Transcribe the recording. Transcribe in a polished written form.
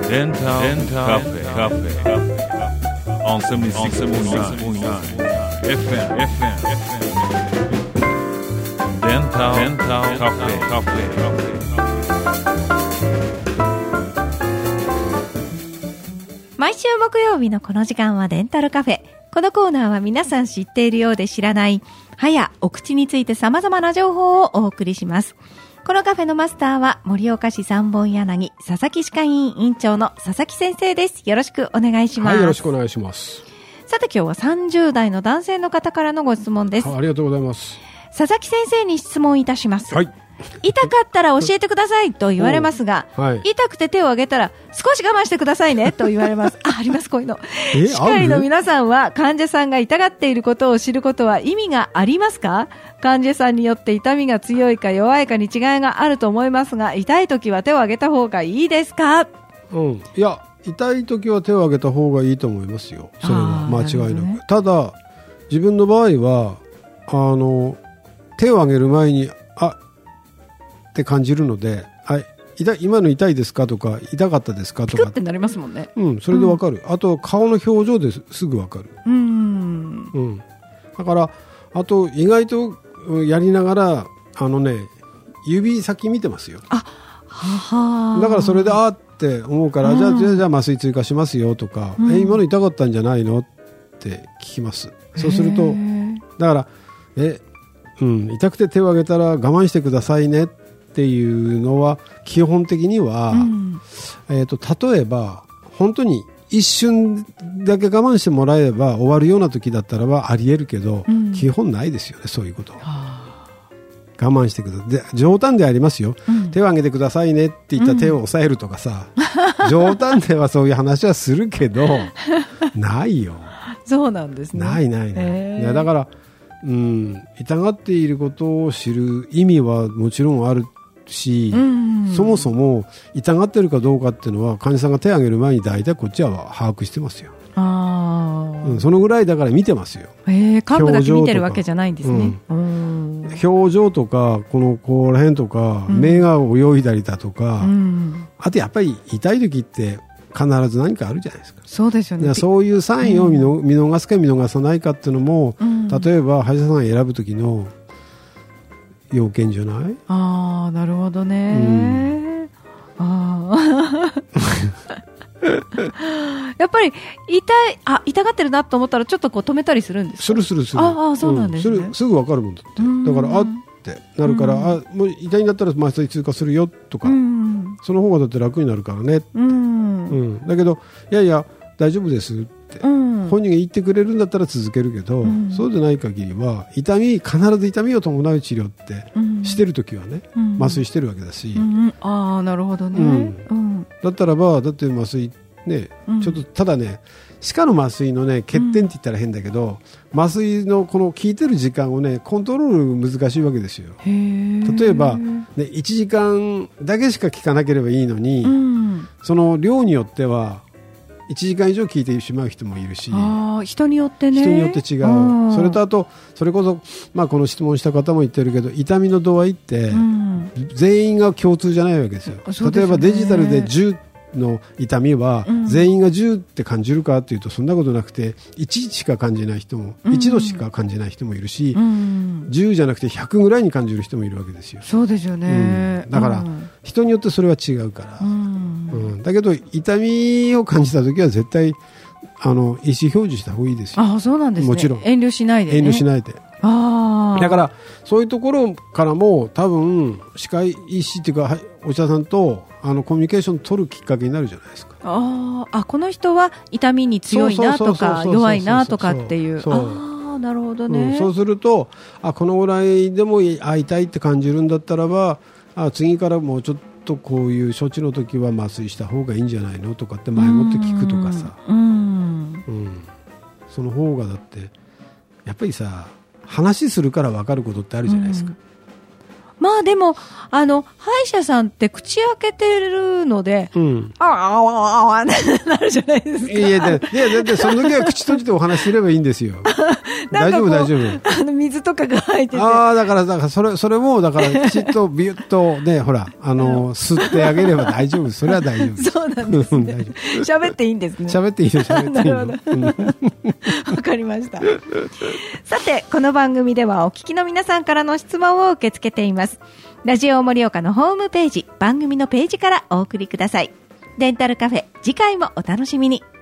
Dental Cafe on 76.9 FM Dental Cafe。 毎週木曜日のこの時間はデンタルカフェ。このコーナーは皆さん知っているようで知らない歯やお口について様々な情報をお送りします。このカフェのマスターは盛岡市三本柳佐々木歯科医院院長の佐々木先生です。よろしくお願いします。 はい、よろしくお願いします。 さて今日は30代の男性の方からのご質問です。 ありがとうございます。 佐々木先生に質問いたします。 はい。 痛かったら教えてくださいと言われますが、はい、痛くて手を挙げたら少し我慢してくださいねと言われます。あります、こういうの。歯科医の皆さんは患者さんが痛がっていることを知ることは意味がありますか？患者さんによって痛みが強いか弱いかに違いがあると思いますが、痛い時は手を挙げた方がいいですか？ いや、痛い時は手を挙げた方がいいと思いますよ。それは間違いなく、ね、ただ自分の場合は手を挙げる前にって感じるので、今の痛いですかとか痛かったですかとかピクってなりますもんね。 それで分かる、あと顔の表情ですぐ分かる。だからあと意外とやりながら指先見てますよ。だからそれでって思うから、じゃあ麻酔追加しますよとか、今の痛かったんじゃないのって聞きます。そうするとだから痛くて手を挙げたら我慢してくださいねっていうのは基本的には、例えば本当に一瞬だけ我慢してもらえば終わるような時だったらばありえるけど、基本ないですよね、そういうこと。我慢してください。で、冗談でありますよ、手を挙げてくださいねって言ったら手を押さえるとかさ、冗談ではそういう話はするけどないよ。そうなんですね。ない。いやだから痛がっていることを知る意味はもちろんあるし、そもそも痛がってるかどうかっていうのは患者さんが手を挙げる前に大体こっちは把握してますよ。そのぐらいだから見てますよ。 幹部だけ見てるわけじゃないんですね。 表情とかここら辺とか、目が泳いだりだとか、あとやっぱり痛い時って必ず何かあるじゃないですか。そうですよね。そういうサインを見逃すか見逃さないかっていうのも、例えば歯医者さんが選ぶ時の要件じゃない？なるほどね。 やっぱり痛がってるなと思ったらちょっと止めたりするんですか？ する。 そうなんですね。 すぐ分かるもんだって。だからってなるから、もう痛いんだったら麻酔追加するよとか、その方がだって楽になるからね。だけどいや大丈夫ですって本人が言ってくれるんだったら続けるけど、そうでない限りは必ず痛みを伴う治療ってしてるときはね、麻酔してるわけだし、 なるほどね。 だったらばだって麻酔ね、ちょっとただね、歯科の麻酔のね欠点って言ったら変だけど、麻酔のこの効いてる時間をねコントロール難しいわけですよ。例えば、1時間だけしか効かなければいいのに、その量によっては1時間以上効いてしまう人もいるし、 人によってね、 人によって違う。それとあとそれこそ、この質問した方も言ってるけど、痛みの度合いって、全員が共通じゃないわけですよ。例えばデジタルで10の痛みは全員が10って感じるかというとそんなことなくて、1しか感じない人も、1度しか感じない人もいるし、10じゃなくて100ぐらいに感じる人もいるわけですよ。そうですよね。だから人によってそれは違うから、だけど痛みを感じたときは絶対意思表示した方がいいですよ。そうなんですね。もちろん遠慮しないで、だからそういうところからも多分歯科医師っていうかお医者さんとコミュニケーション取るきっかけになるじゃないですか。この人は痛みに強いなとか弱いなとかっていう。なるほどね。そうするとこのぐらいでも痛いって感じるんだったらば、次からもうちょっとこういう処置の時は麻酔した方がいいんじゃないのとかって前もって聞くとかさ、その方がだってやっぱりさ、話するから分かることってあるじゃないですか。 まあでも、歯医者さんって口開けてるので、なるじゃないですか。 いや、だってその時は口閉じてお話しすればいいんですよ。大丈夫、大丈夫。 水とかが入ってて。 だからそれも、だから、きちっとビュッとね、ほら、吸ってあげれば大丈夫。それは大丈夫。 そうなんですね。喋っていいんですね。 喋っていいの、喋っていいの。 なるほど。わかりました。さて、この番組ではお聞きの皆さんからの質問を受け付けています。ラジオ盛岡のホームページ、番組のページからお送りください。デンタルカフェ、次回もお楽しみに。